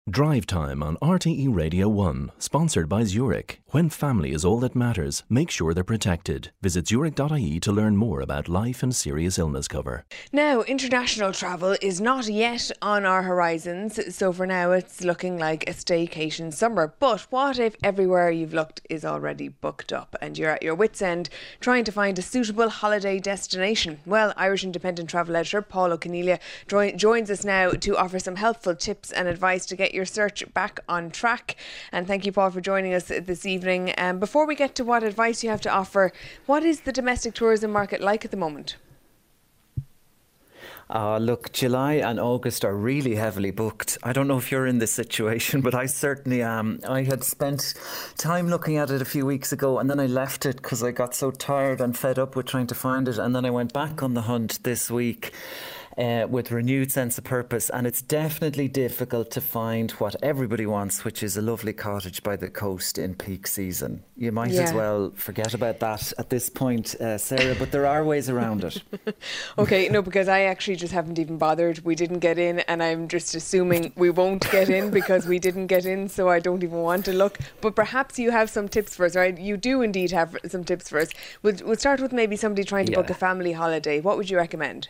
Drive Time on RTE Radio 1, sponsored by Zurich. When family is all that matters, make sure they're protected. Visit zurich.ie to learn more about life and serious illness cover. Now, international travel is not yet on our horizons, so for now it's looking like a staycation summer. But what if everywhere you've looked is already booked up and you're at your wit's end trying to find a suitable holiday destination? Well, Irish Independent travel editor Paul O'Keneally joins us now to offer some helpful tips and advice to get your search back on track. And thank you, Paul, for joining us this evening. Before we get to what advice you have to offer, what is the domestic tourism market like at the moment? Look, July and August are really heavily booked. I don't know if you're in this situation, but I certainly am. I had spent time looking at it a few weeks ago and then I left it because I got so tired and fed up with trying to find it. And then I went back on the hunt this week with renewed sense of purpose, and it's definitely difficult to find what everybody wants, which is a lovely cottage by the coast in peak season. You might as well forget about that at this point, Sarah, but there are ways around it. Okay, no, because I actually just haven't even bothered. We didn't get in, and I'm just assuming we won't get in because we didn't get in, so I don't even want to look. But perhaps you have some tips for us, right? You do indeed have some tips for us. We'll start with maybe somebody trying to book a family holiday. What would you recommend?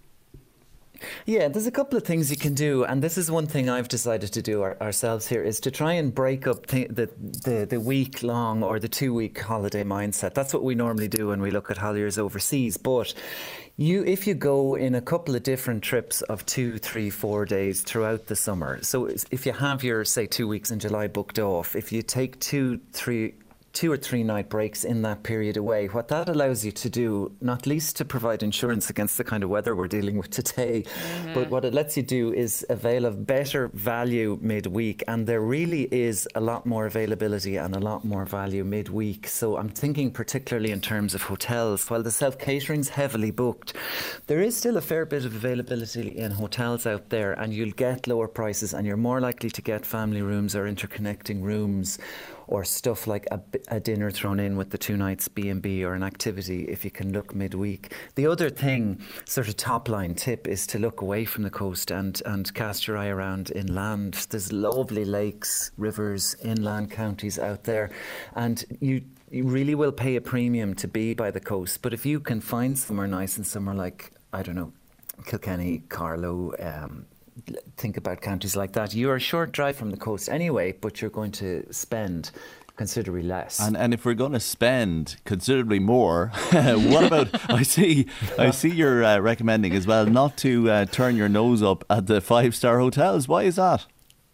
Yeah, there's a couple of things you can do, and this is one thing I've decided to do ourselves here, is to try and break up the week-long or the 2-week holiday mindset. That's what we normally do when we look at holidays overseas. But if you go in a couple of different trips of 2, 3, 4 days throughout the summer, so if you have your, say, 2 weeks in July booked off, if you take 2 or 3 night breaks in that period away, what that allows you to do, not least to provide insurance against the kind of weather we're dealing with today, but what it lets you do is avail of better value midweek, and there really is a lot more availability and a lot more value midweek. So I'm thinking particularly in terms of hotels. While the self-catering's heavily booked, there is still a fair bit of availability in hotels out there, and you'll get lower prices and you're more likely to get family rooms or interconnecting rooms or stuff like a dinner thrown in with the 2 nights B&B or an activity if you can look midweek. The other thing, sort of top line tip, is to look away from the coast and cast your eye around inland. There's lovely lakes, rivers, inland counties out there, and you really will pay a premium to be by the coast. But if you can find somewhere nice and somewhere like, I don't know, Kilkenny, Carlow, think about counties like that. You're a short drive from the coast anyway, but you're going to spend considerably less. And if we're going to spend considerably more, what about, I see you're recommending as well not to turn your nose up at the 5-star hotels. Why is that?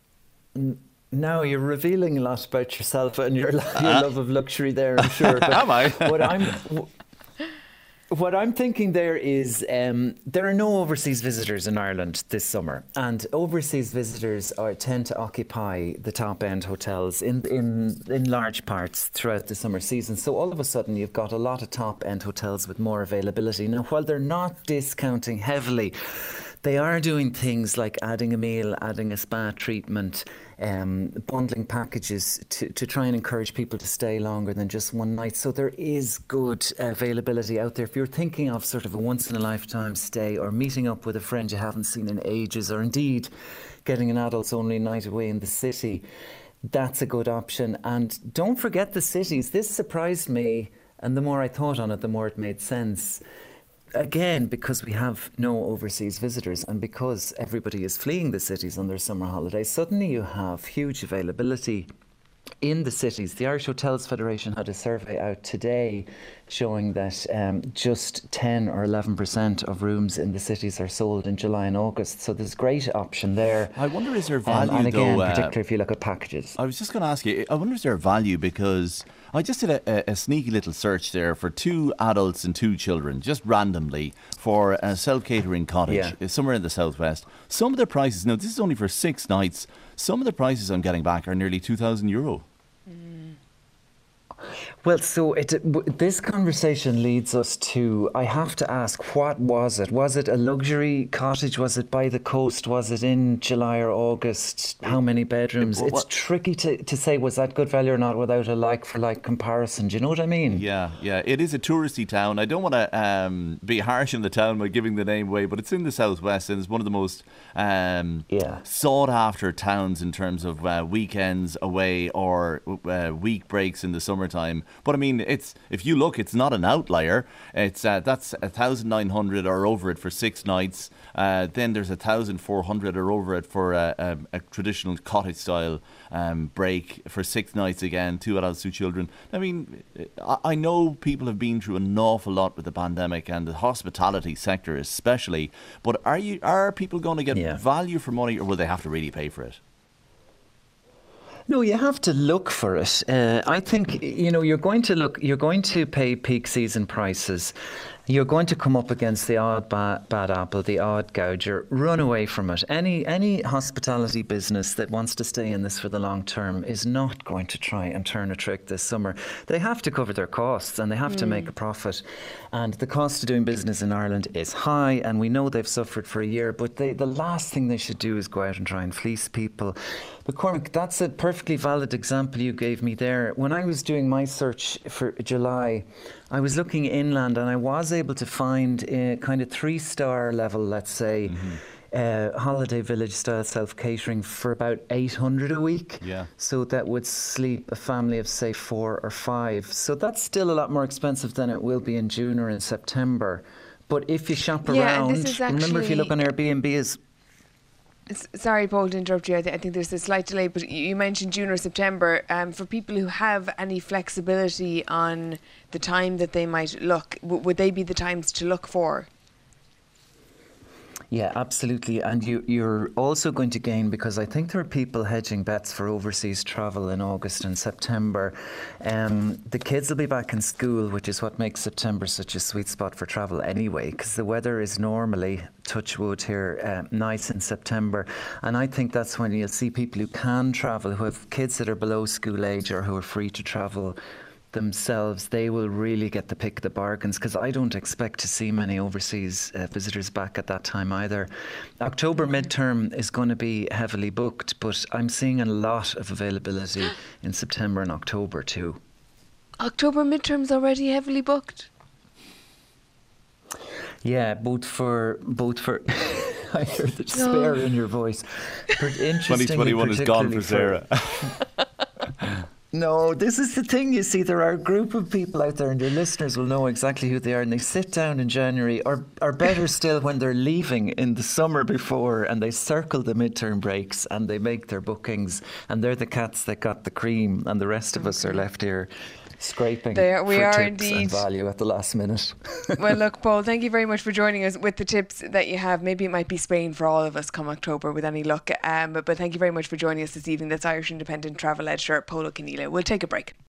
Now you're revealing a lot about yourself and your love of luxury there, I'm sure. But am I? What I'm thinking there is there are no overseas visitors in Ireland this summer, and overseas visitors tend to occupy the top-end hotels in large parts throughout the summer season. So all of a sudden you've got a lot of top-end hotels with more availability. Now, while they're not discounting heavily, they are doing things like adding a meal, adding a spa treatment, bundling packages to try and encourage people to stay longer than just one night. So there is good availability out there. If you're thinking of sort of a once-in-a-lifetime stay, or meeting up with a friend you haven't seen in ages, or indeed getting an adults-only night away in the city, that's a good option. And don't forget the cities. This surprised me, and the more I thought on it, the more it made sense. Again, because we have no overseas visitors and because everybody is fleeing the cities on their summer holidays, suddenly you have huge availability in the cities. The Irish Hotels Federation had a survey out today showing that just 10 or 11% of rooms in the cities are sold in July and August. So there's great option there. I wonder, is there value and again, though, particularly if you look at packages. I was just going to ask you, I wonder, is there value, because I just did a sneaky little search there for 2 adults and 2 children, just randomly, for a self-catering cottage somewhere in the southwest. Some of the prices, now this is only for 6 nights, some of the prices I'm getting back are nearly €2,000. Well, so this conversation leads us to, I have to ask, what was it? Was it a luxury cottage? Was it by the coast? Was it in July or August? How many bedrooms? It's tricky to say, was that good value or not without a like-for-like comparison. Do you know what I mean? Yeah. It is a touristy town. I don't want to be harsh on the town by giving the name away, but it's in the southwest and it's one of the most sought-after towns in terms of weekends away or week breaks in the summertime. But I mean, if you look, it's not an outlier. It's that's 1,900 or over it for 6 nights. Then there's 1,400 or over it for a traditional cottage style break for 6 nights again, 2 adults, 2 children. I mean, I know people have been through an awful lot with the pandemic and the hospitality sector especially. But are people going to get value for money, or will they have to really pay for it? No, you have to look for it. I think, you're going to pay peak season prices. You're going to come up against the odd bad apple, the odd gouger. Run away from it. Any hospitality business that wants to stay in this for the long term is not going to try and turn a trick this summer. They have to cover their costs and they have to make a profit. And the cost of doing business in Ireland is high, and we know they've suffered for a year. But the last thing they should do is go out and try and fleece people. But Cormac, that's a perfectly valid example you gave me there. When I was doing my search for July, I was looking inland and I was able to find a kind of 3-star level, let's say, holiday village style self-catering for about 800 a week. Yeah. So that would sleep a family of, say, 4 or 5. So that's still a lot more expensive than it will be in June or in September. But if you shop around, remember if you look on Airbnb Sorry, Paul, to interrupt you. I think there's a slight delay, but you mentioned June or September. For people who have any flexibility on the time that they might look, would they be the times to look for? Yeah, absolutely. And you're also going to gain, because I think there are people hedging bets for overseas travel in August and September. The kids will be back in school, which is what makes September such a sweet spot for travel anyway, because the weather is normally, touch wood here, nice in September. And I think that's when you'll see people who can travel, who have kids that are below school age or who are free to travel themselves. They will really get the pick of the bargains, because I don't expect to see many overseas visitors back at that time either. October midterm is going to be heavily booked, but I'm seeing a lot of availability in September and October too. October midterm's already heavily booked? Yeah, both for I hear the despair in your voice. 2021 is gone for Sarah. No, this is the thing, you see, there are a group of people out there, and your listeners will know exactly who they are, and they sit down in January, or better still, when they're leaving in the summer before, and they circle the midterm breaks and they make their bookings, and they're the cats that got the cream, and the rest of us are left here scraping for tips and value at the last minute. Well, look, Paul, thank you very much for joining us with the tips that you have. Maybe it might be Spain for all of us come October with any luck. But thank you very much for joining us this evening. That's Irish Independent travel editor Paul O'Keneally. We'll take a break.